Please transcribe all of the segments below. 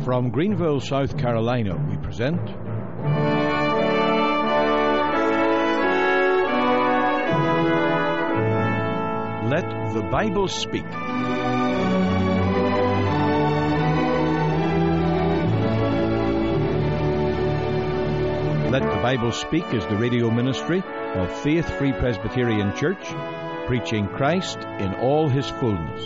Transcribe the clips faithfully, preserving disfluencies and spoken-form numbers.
From Greenville, South Carolina, we present Let the Bible Speak. Let the Bible Speak is the radio ministry of Faith Free Presbyterian Church, preaching Christ in all His fullness.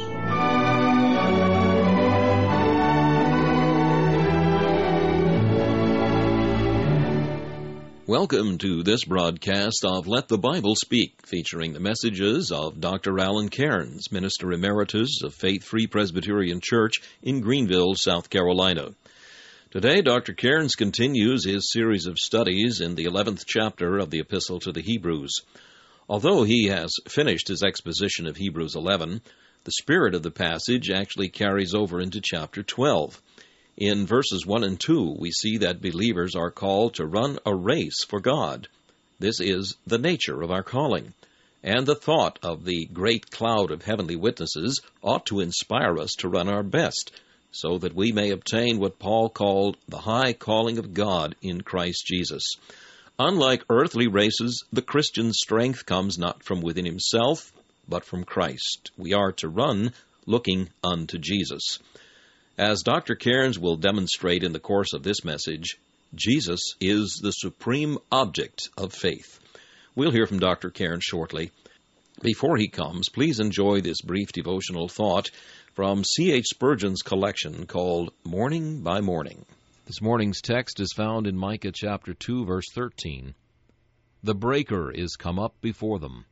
Welcome to this broadcast of Let the Bible Speak, featuring the messages of Doctor Alan Cairns, Minister Emeritus of Faith Free Presbyterian Church in Greenville, South Carolina. Today, Doctor Cairns continues his series of studies in the eleventh chapter of the Epistle to the Hebrews. Although he has finished his exposition of Hebrews eleven, the spirit of the passage actually carries over into chapter twelve. In verses one and two, we see that believers are called to run a race for God. This is the nature of our calling, and the thought of the great cloud of heavenly witnesses ought to inspire us to run our best, so that we may obtain what Paul called the high calling of God in Christ Jesus. Unlike earthly races, the Christian's strength comes not from within himself, but from Christ. We are to run looking unto Jesus. As Doctor Cairns will demonstrate in the course of this message, Jesus is the supreme object of faith. We'll hear from Doctor Cairns shortly. Before he comes, please enjoy this brief devotional thought from C H Spurgeon's collection called Morning by Morning. This morning's text is found in Micah chapter two, verse thirteen. The breaker is come up before them.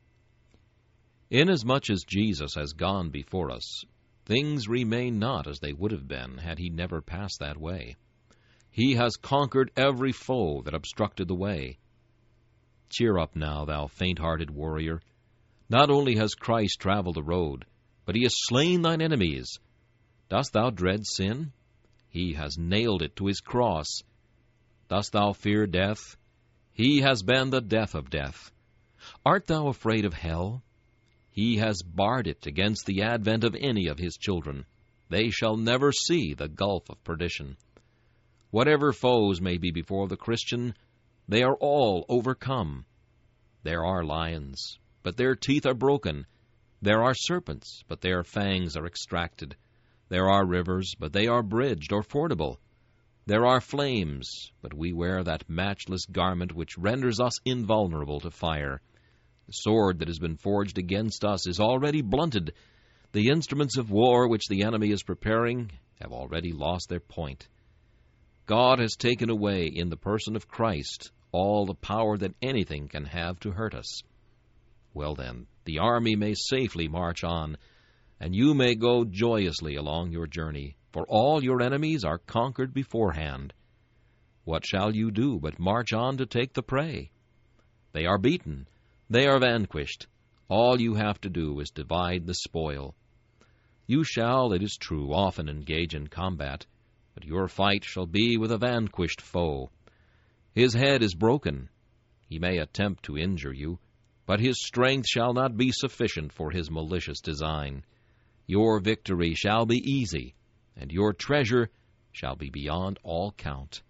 Inasmuch as Jesus has gone before us, things remain not as they would have been had he never passed that way. He has conquered every foe that obstructed the way. Cheer up now, thou faint-hearted warrior. Not only has Christ traveled the road, but he has slain thine enemies. Dost thou dread sin? He has nailed it to his cross. Dost thou fear death? He has been the death of death. Art thou afraid of hell? He has barred it against the advent of any of his children. They shall never see the gulf of perdition. Whatever foes may be before the Christian, they are all overcome. There are lions, but their teeth are broken. There are serpents, but their fangs are extracted. There are rivers, but they are bridged or fordable. There are flames, but we wear that matchless garment which renders us invulnerable to fire. The sword that has been forged against us is already blunted. The instruments of war which the enemy is preparing have already lost their point. God has taken away in the person of Christ all the power that anything can have to hurt us. Well then, the army may safely march on, and you may go joyously along your journey, for all your enemies are conquered beforehand. What shall you do but march on to take the prey? They are beaten. They are vanquished. All you have to do is divide the spoil. You shall, it is true, often engage in combat, but your fight shall be with a vanquished foe. His head is broken. He may attempt to injure you, but his strength shall not be sufficient for his malicious design. Your victory shall be easy, and your treasure shall be beyond all count.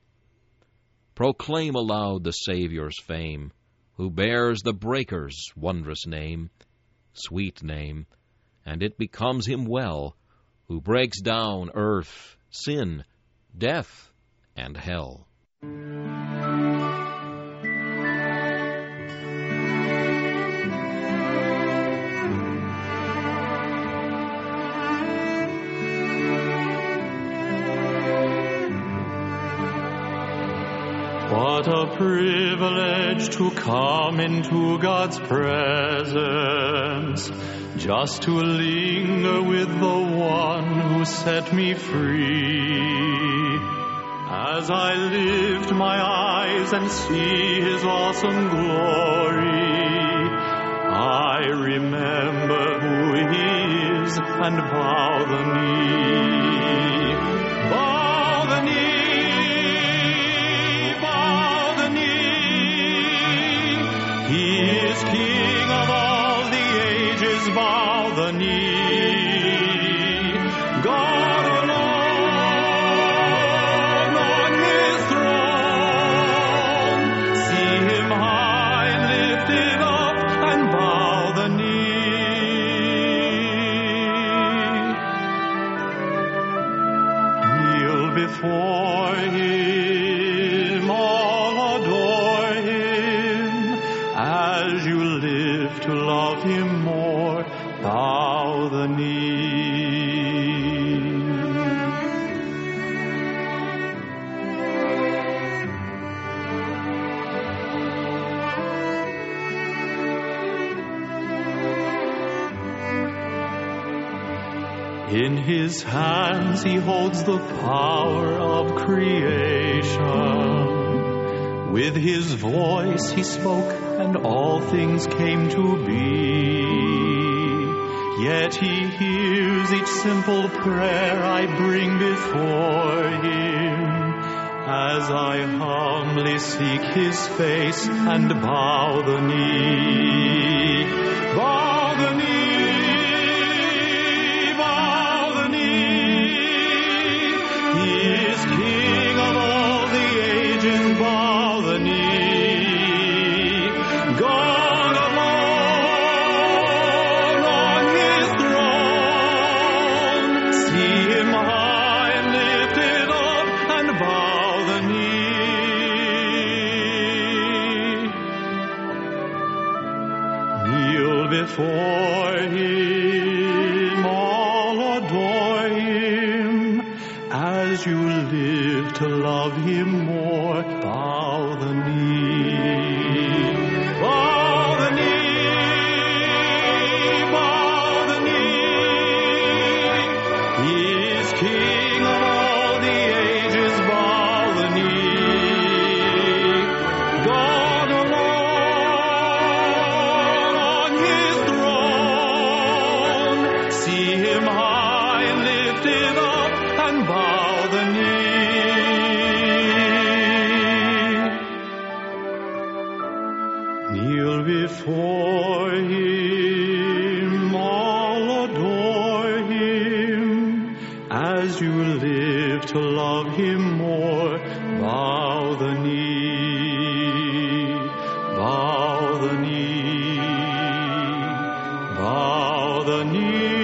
Proclaim aloud the Savior's fame, who bears the breaker's wondrous name, sweet name, and it becomes him well, who breaks down earth, sin, death, and hell. What a privilege to come into God's presence, just to linger with the one who set me free. As I lift my eyes and see His awesome glory, I remember who He is and bow the knee. Bow the knee. He is King of all the ages, bow the knee. God alone Kneel before him, all adore him. As you live to love him more, bow the knee. In his hands he holds the power of creation. With his voice he spoke, and all things came to be. Yet he hears each simple prayer I bring before him, as I humbly seek his face and bow the knee. Bow the knee. Before him, all adore him. As you live to love him more, bow the knee. Bow the knee, bow the knee. He is King of all the ages, bow the knee. God alone. Before him, all adore him. As you live to love him more, bow the knee, bow the knee, bow the knee.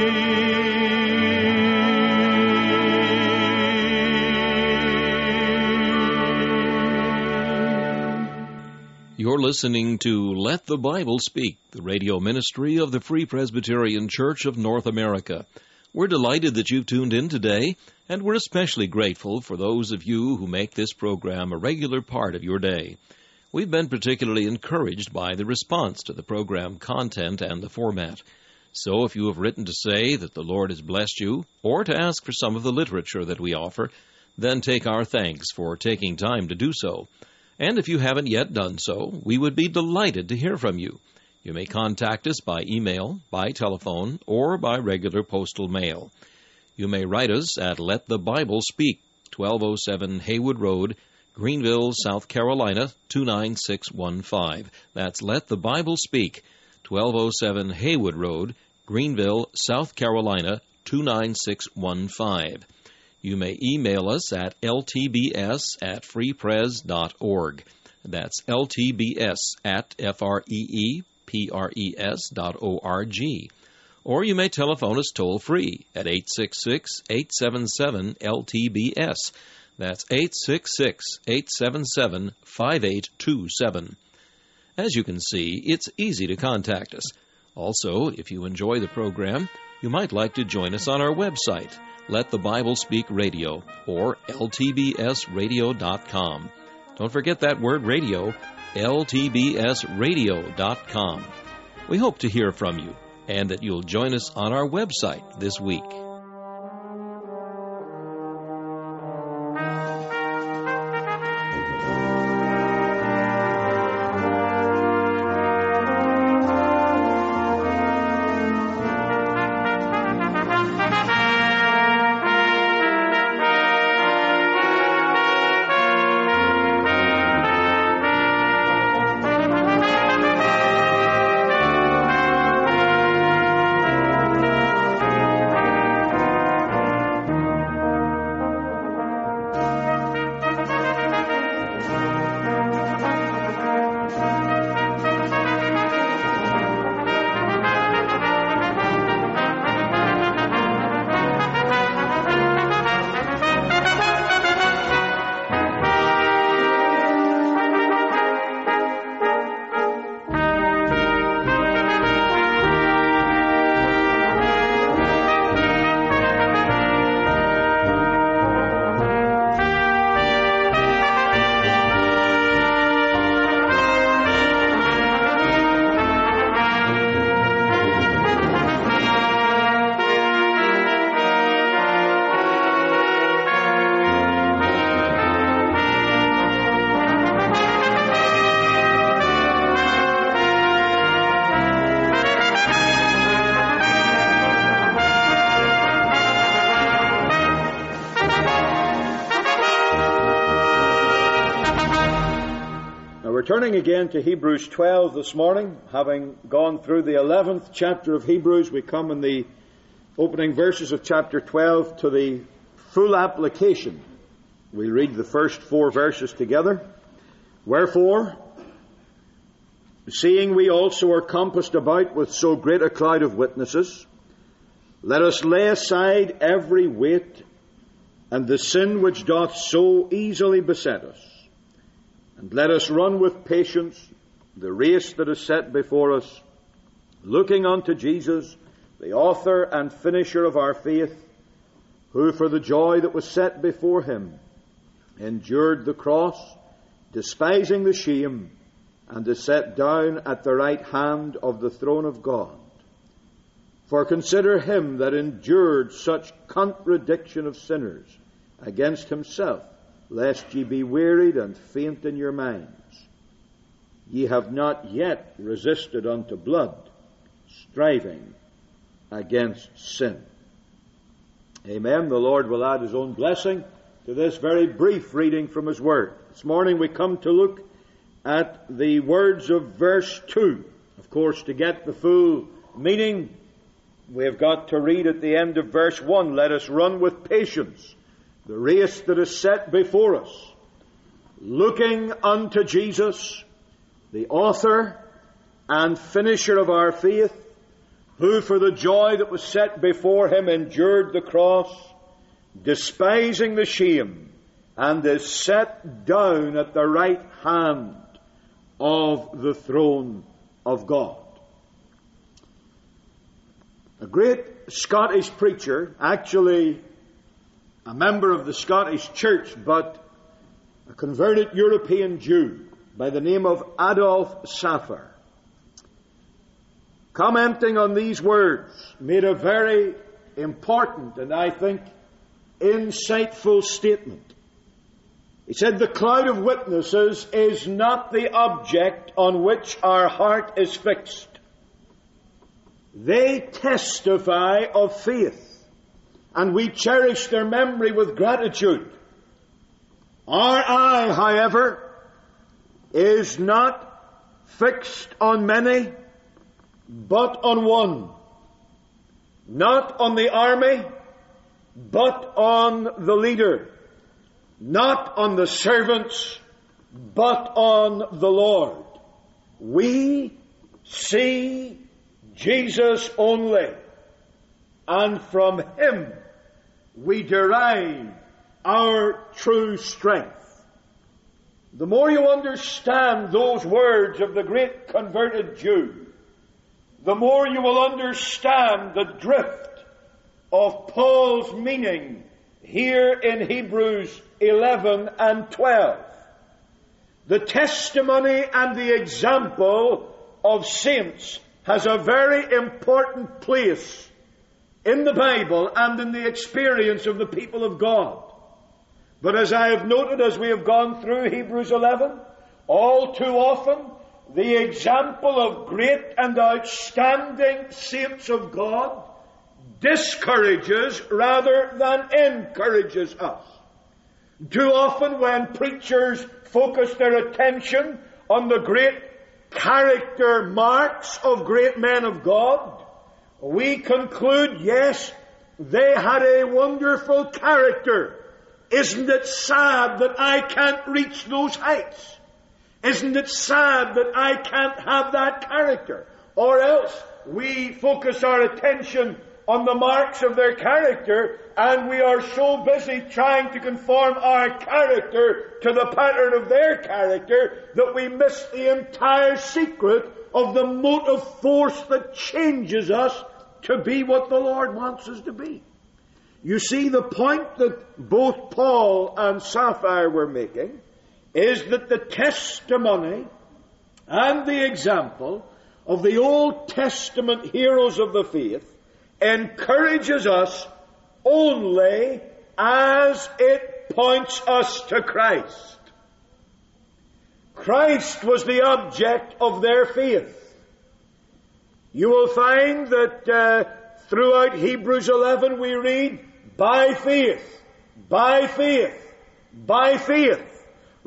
You're listening to Let the Bible Speak, the radio ministry of the Free Presbyterian Church of North America. We're delighted that you've tuned in today, and we're especially grateful for those of you who make this program a regular part of your day. We've been particularly encouraged by the response to the program content and the format. So if you have written to say that the Lord has blessed you, or to ask for some of the literature that we offer, then take our thanks for taking time to do so. And if you haven't yet done so, we would be delighted to hear from you. You may contact us by email, by telephone, or by regular postal mail. You may write us at Let the Bible Speak, twelve oh seven Haywood Road, Greenville, South Carolina, two nine six one five. That's Let the Bible Speak, twelve oh seven Haywood Road, Greenville, South Carolina, two nine six one five. You may email us at L T B S at free pres dot org. That's L T B S at F R E E P R E S dot O R G. Or you may telephone us toll-free at eight six six, eight seven seven, L T B S. That's eight six six, eight seven seven, five eight two seven. As you can see, it's easy to contact us. Also, if you enjoy the program, you might like to join us on our website, Let the Bible Speak Radio, or L T B S radio dot com. Don't forget that word radio, L T B S radio dot com. We hope to hear from you, and that you'll join us on our website this week. turning again to Hebrews twelve this morning. Having gone through the eleventh chapter of Hebrews, we come in the opening verses of chapter twelve to the full application. We read the first four verses together. Wherefore, seeing we also are compassed about with so great a cloud of witnesses, let us lay aside every weight and the sin which doth so easily beset us, and let us run with patience the race that is set before us, looking unto Jesus, the author and finisher of our faith, who for the joy that was set before him endured the cross, despising the shame, and is set down at the right hand of the throne of God. For consider him that endured such contradiction of sinners against himself, lest ye be wearied and faint in your minds. Ye have not yet resisted unto blood, striving against sin. Amen. The Lord will add his own blessing to this very brief reading from his word. This morning we come to look at the words of verse two. Of course, to get the full meaning, we have got to read at the end of verse one, let us run with patience the race that is set before us, looking unto Jesus, the author and finisher of our faith, who for the joy that was set before him endured the cross, despising the shame, and is set down at the right hand of the throne of God. A great Scottish preacher, actually a member of the Scottish church, but a converted European Jew by the name of Adolf Safar, commenting on these words, made a very important and I think insightful statement. He said, the cloud of witnesses is not the object on which our heart is fixed. They testify of faith, and we cherish their memory with gratitude. Our eye, however, is not fixed on many, but on one. Not on the army, but on the leader. Not on the servants, but on the Lord. We see Jesus only, and from him we derive our true strength. The more you understand those words of the great converted Jew, the more you will understand the drift of Paul's meaning here in Hebrews eleven and twelve. The testimony and the example of saints has a very important place in the Bible and in the experience of the people of God. But as I have noted as we have gone through Hebrews eleven, all too often the example of great and outstanding saints of God discourages rather than encourages us. Too often when preachers focus their attention on the great character marks of great men of God, we conclude, yes, they had a wonderful character. Isn't it sad that I can't reach those heights? Isn't it sad that I can't have that character? Or else we focus our attention on the marks of their character, and we are so busy trying to conform our character to the pattern of their character that we miss the entire secret of the motive force that changes us to be what the Lord wants us to be. You see, the point that both Paul and Sapphire were making is that the testimony and the example of the Old Testament heroes of the faith encourages us only as it points us to Christ. Christ was the object of their faith. You will find that uh, throughout Hebrews eleven we read, by faith, by faith, by faith.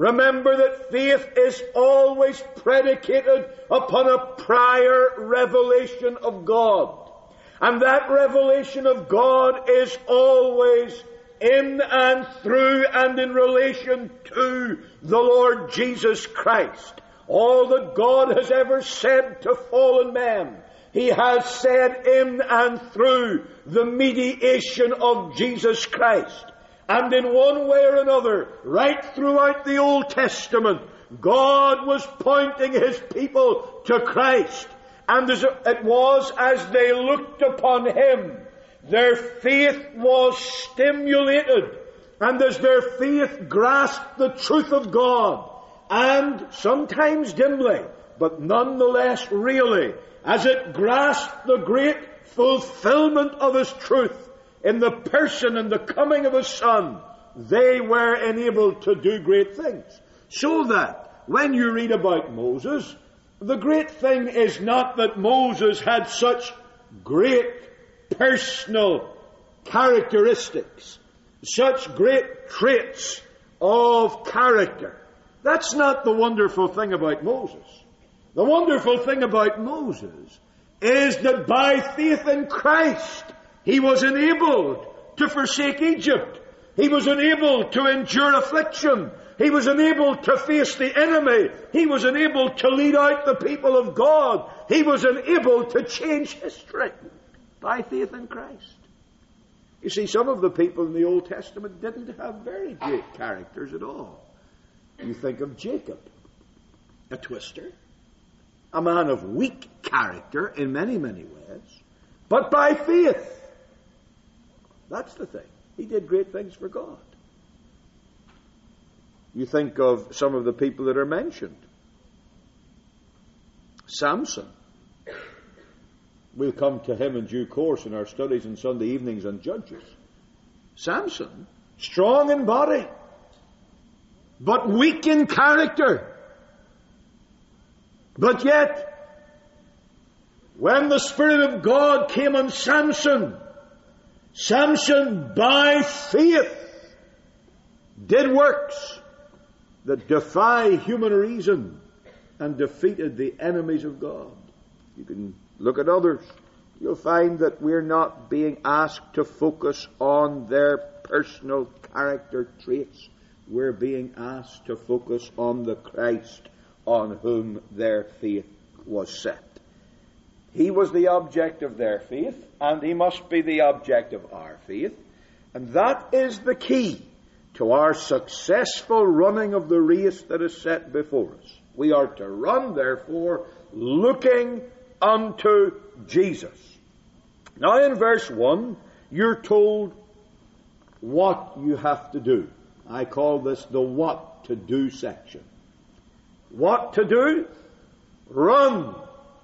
Remember that faith is always predicated upon a prior revelation of God. And that revelation of God is always in and through and in relation to the Lord Jesus Christ. All that God has ever said to fallen men, He has said in and through the mediation of Jesus Christ. And in one way or another, right throughout the Old Testament, God was pointing His people to Christ. And as it was as they looked upon Him, their faith was stimulated. And as their faith grasped the truth of God, and sometimes dimly, but nonetheless really, as it grasped the great fulfillment of His truth in the person and the coming of His Son, they were enabled to do great things. So that when you read about Moses, the great thing is not that Moses had such great personal characteristics, such great traits of character. That's not the wonderful thing about Moses. The wonderful thing about Moses is that by faith in Christ, he was enabled to forsake Egypt. He was enabled to endure affliction. He was enabled to face the enemy. He was enabled to lead out the people of God. He was enabled to change history by faith in Christ. You see, some of the people in the Old Testament didn't have very great characters at all. You think of Jacob, a twister, a man of weak character in many, many ways, but by faith. That's the thing. He did great things for God. You think of some of the people that are mentioned. Samson. We'll come to him in due course in our studies on Sunday evenings on Judges. Samson, strong in body, but weak in character. But yet, when the Spirit of God came on Samson, Samson, by faith, did works that defy human reason and defeated the enemies of God. You can look at others. You'll find that we're not being asked to focus on their personal character traits. We're being asked to focus on the Christ on whom their faith was set. He was the object of their faith, and He must be the object of our faith. And that is the key to our successful running of the race that is set before us. We are to run, therefore, looking unto Jesus. Now in verse one, you're told what you have to do. I call this the what to do section. What to do? Run.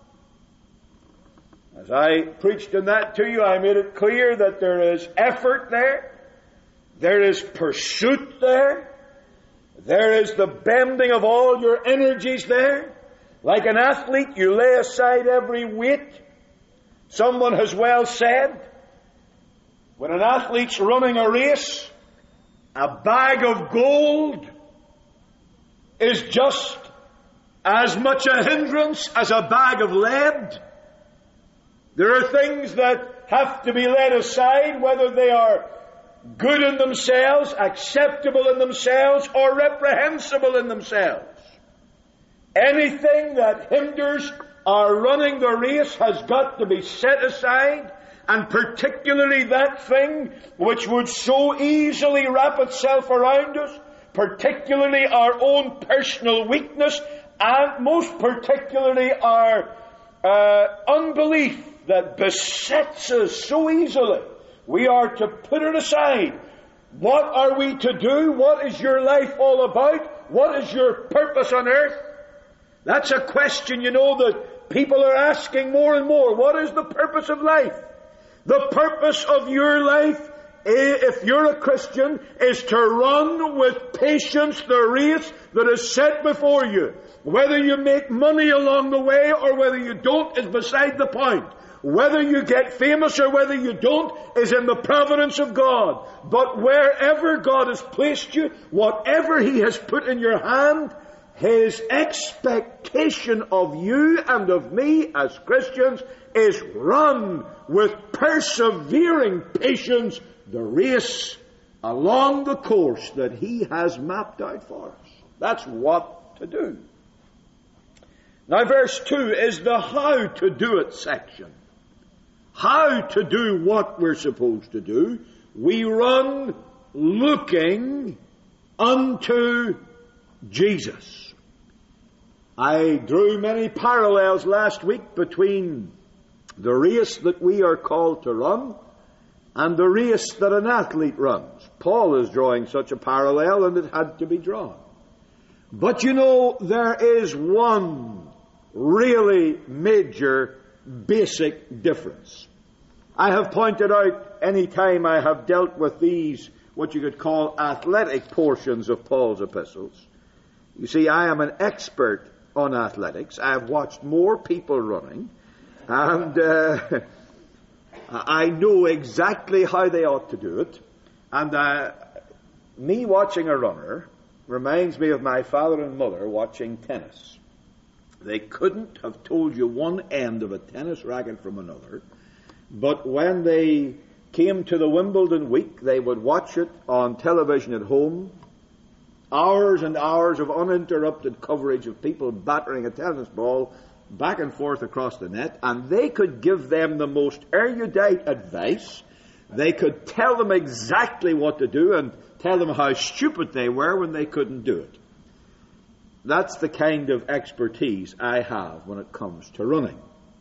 As I preached on that to you, I made it clear that there is effort there. There is pursuit there. There is the bending of all your energies there. Like an athlete, you lay aside every weight. Someone has well said, when an athlete's running a race, a bag of gold is just as much a hindrance as a bag of lead. There are things that have to be laid aside, whether they are good in themselves, acceptable in themselves, or reprehensible in themselves. Anything that hinders our running the race has got to be set aside, and particularly that thing which would so easily wrap itself around us, particularly our own personal weakness, and most particularly our uh, unbelief that besets us so easily. We are to put it aside. What are we to do? What is your life all about? What is your purpose on earth? That's a question, you know, that people are asking more and more. What is the purpose of life? The purpose of your life, if you're a Christian, is to run with patience the race that is set before you. Whether you make money along the way or whether you don't is beside the point. Whether you get famous or whether you don't is in the providence of God. But wherever God has placed you, whatever He has put in your hand, His expectation of you and of me as Christians is run with persevering patience the race along the course that He has mapped out for us. That's what to do. Now verse two is the how to do it section. How to do what we're supposed to do. We run looking unto Jesus. I drew many parallels last week between the race that we are called to run and the race that an athlete runs. Paul is drawing such a parallel, and it had to be drawn. But you know, there is one really major, basic difference. I have pointed out any time I have dealt with these, what you could call athletic portions of Paul's epistles. You see, I am an expert on athletics. I have watched more people running, and uh, I know exactly how they ought to do it. And uh, me watching a runner reminds me of my father and mother watching tennis. They couldn't have told you one end of a tennis racket from another, but when they came to the Wimbledon week, they would watch it on television at home. Hours and hours of uninterrupted coverage of people battering a tennis ball back and forth across the net, and they could give them the most erudite advice. They could tell them exactly what to do and tell them how stupid they were when they couldn't do it. That's the kind of expertise I have when it comes to running.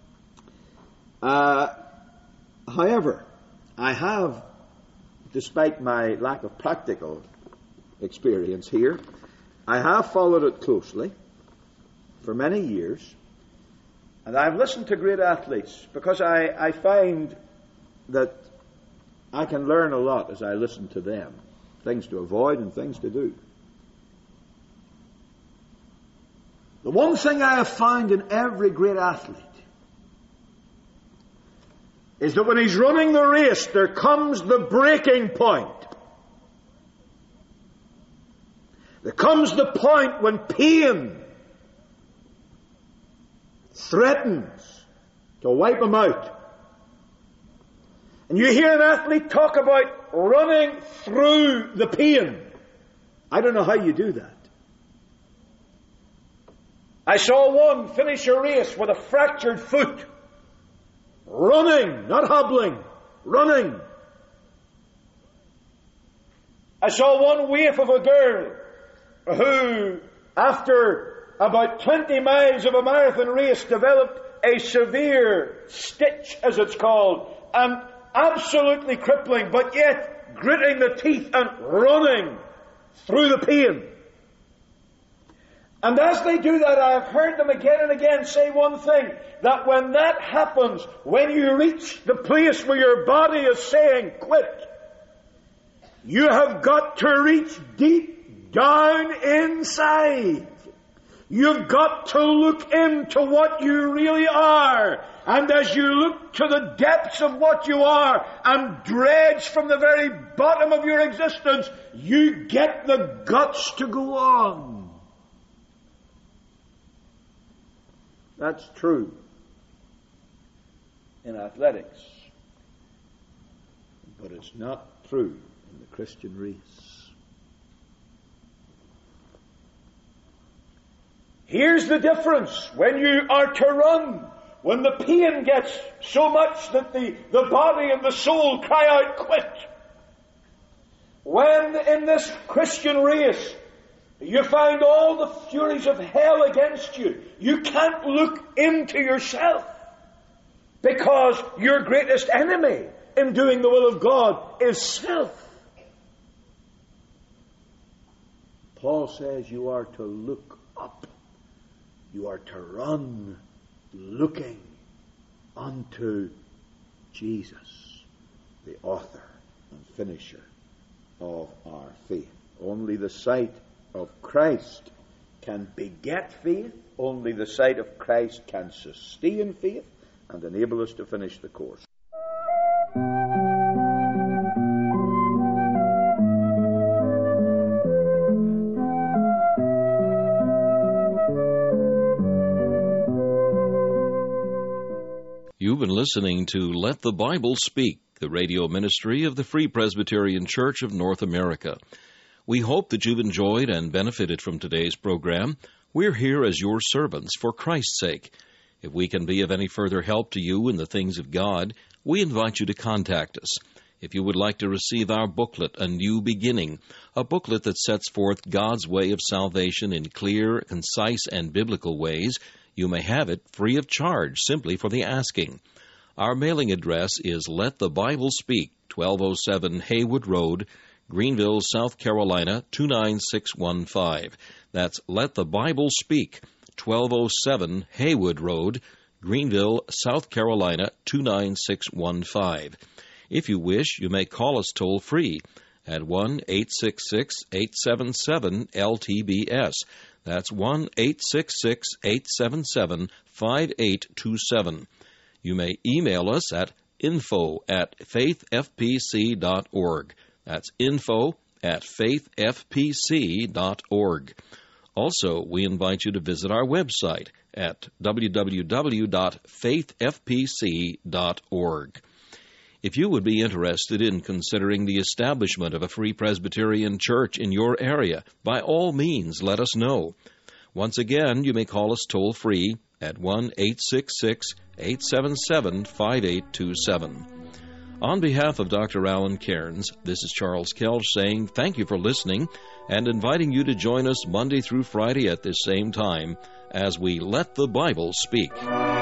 Uh, however, I have, despite my lack of practical experience here, I have followed it closely for many years, and I've listened to great athletes because I, I find that I can learn a lot as I listen to them, things to avoid and things to do. The one thing I have found in every great athlete is that when he's running the race, there comes the breaking point. There comes the point when pain threatens to wipe him out. And you hear an athlete talk about running through the pain. I don't know how you do that. I saw one finish a race with a fractured foot. Running, not hobbling, running. I saw one waif of a girl who, after about twenty miles of a marathon race, developed a severe stitch, as it's called, and absolutely crippling, but yet gritting the teeth and running through the pain. And as they do that, I have heard them again and again say one thing, that when that happens, when you reach the place where your body is saying, quit, you have got to reach deep down inside. You've got to look into what you really are. And as you look to the depths of what you are and dredge from the very bottom of your existence, you get the guts to go on. That's true in athletics, but it's not true in the Christian race. Here's the difference when you are to run, when the pain gets so much that the, the body and the soul cry out, quit. When in this Christian race you find all the furies of hell against you, you can't look into yourself because your greatest enemy in doing the will of God is self. Paul says you are to look up. You are to run looking unto Jesus, the author and finisher of our faith. Only the sight of Christ can beget faith. Only the sight of Christ can sustain faith. and enable us to finish the course. You've been listening to Let the Bible Speak, the radio ministry of the Free Presbyterian Church of North America. We hope that you've enjoyed and benefited from today's program. We're here as your servants for Christ's sake. If we can be of any further help to you in the things of God, we invite you to contact us. If you would like to receive our booklet, A New Beginning, a booklet that sets forth God's way of salvation in clear, concise, and biblical ways, you may have it free of charge, simply for the asking. Our mailing address is Let the Bible Speak, twelve oh seven Haywood Road, Greenville, South Carolina, two nine six one five. That's Let the Bible Speak, twelve oh seven Haywood Road, Greenville, South Carolina, two nine six one five. If you wish, you may call us toll-free at one eight six six, eight seven seven, L T B S. That's one eight six six, eight seven seven, five eight two seven. You may email us at info at faith f p c dot org. That's info at faith f p c dot org. Also, we invite you to visit our website at w w w dot faith f p c dot org. If you would be interested in considering the establishment of a Free Presbyterian Church in your area, by all means, let us know. Once again, you may call us toll-free at one eight six six, eight seven seven, five eight two seven. On behalf of Doctor Alan Cairns, this is Charles Kelch saying thank you for listening and inviting you to join us Monday through Friday at this same time as we Let the Bible Speak.